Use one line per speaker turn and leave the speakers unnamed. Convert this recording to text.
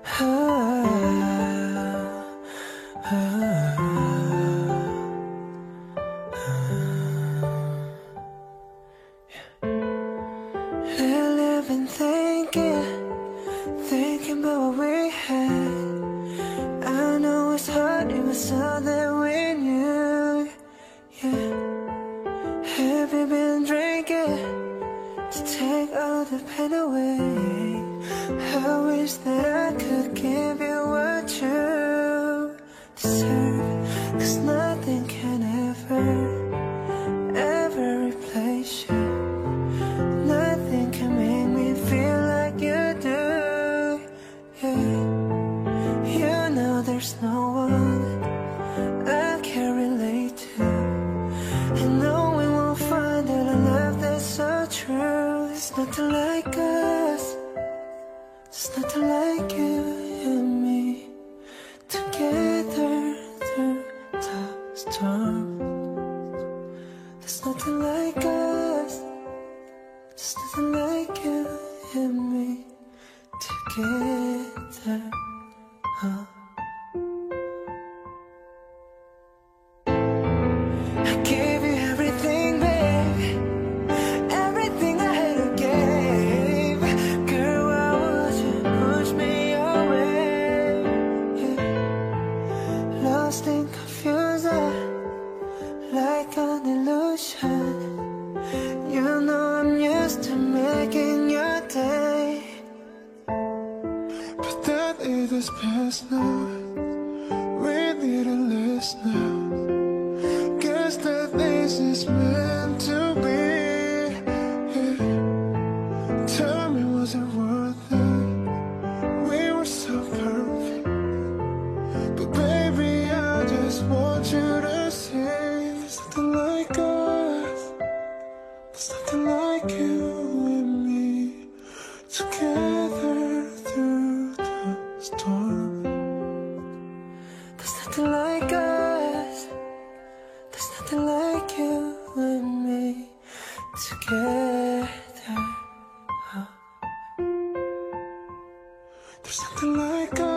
Living, thinking about what we had. I know it's hard, it was all that we knew. Yeah. Have you been drinking to take all the pain away? I wish that I could give you what you deserve, 'cause nothing can ever replace you. Nothing can make me feel like you do. Yeah. You know there's no one I can relate to, and no one will find that a love that's so true. It's nothing like us, it's nothing like you and me, together through the storm. There's nothing like us, there's nothing like you and me, together. I gave you everything, baby, everything I had to give. Girl, why would you push me away? Yeah. Lost and confused, like an illusion. You know I'm used to making your day, but that is this past now. We need a listener. Guess that this is meant to be. Yeah. Tell me, was it worth it? We were so perfect, but baby, I just want you to see there's nothing like us, there's nothing like you and me, together through the storm. There's nothing like us, there's nothing like you and me, together. There's nothing like us.